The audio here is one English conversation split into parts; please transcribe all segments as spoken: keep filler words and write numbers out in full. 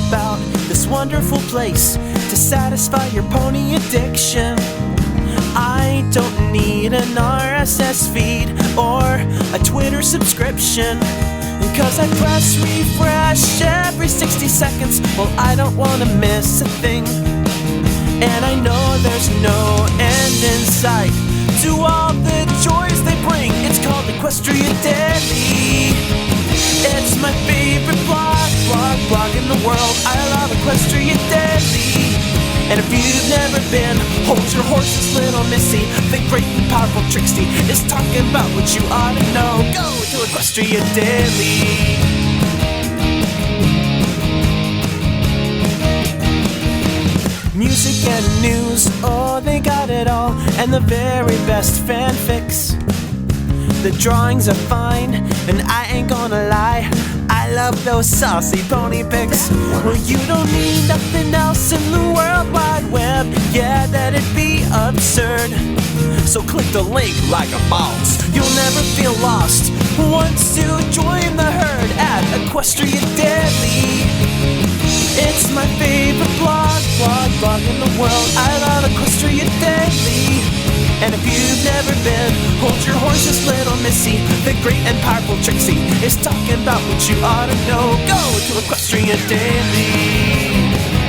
about this wonderful place to satisfy your pony addiction. I don't need an R S S feed or a Twitter subscription, cause I press refresh every sixty seconds. Well, I don't wanna miss a thing, and I know there's no end in sight to all the joys they bring. It's called Equestria Daily. It's my favorite blog, blog, blog in the world. I love Equestria Daily. And if you've never been, hold your horses, little missy. The great and powerful Trixie is talking about what you ought to know. Go to Equestria Daily. Music and news, oh, they got it all. And the very best fanfics. The drawings are fine, and I ain't gonna lie, I love those saucy pony pics. Well, you don't need nothing else in the World Wide Web. Yeah, that'd be absurd. So click the link like a boss. You'll never feel lost once you join the herd at Equestria Daily. It's my favorite blog, blog, blog in the world. I love Equestria Daily. And if you've never been, hold your horses, little missy. The great and powerful Trixie is talking about what you ought to know. Go to Equestria Daily.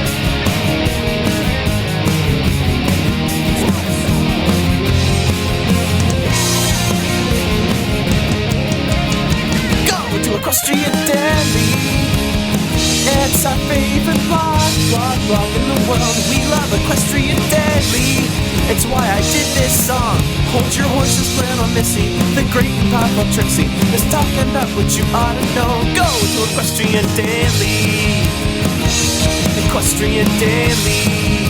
Go to Equestria Daily. It's our favorite blog, blog, blog in the world. We love Equestria Daily. It's why I did this song. Hold your horses, little missy. The great and powerful Trixie is talking about what you ought to know. Go to Equestria Daily. Equestria Daily.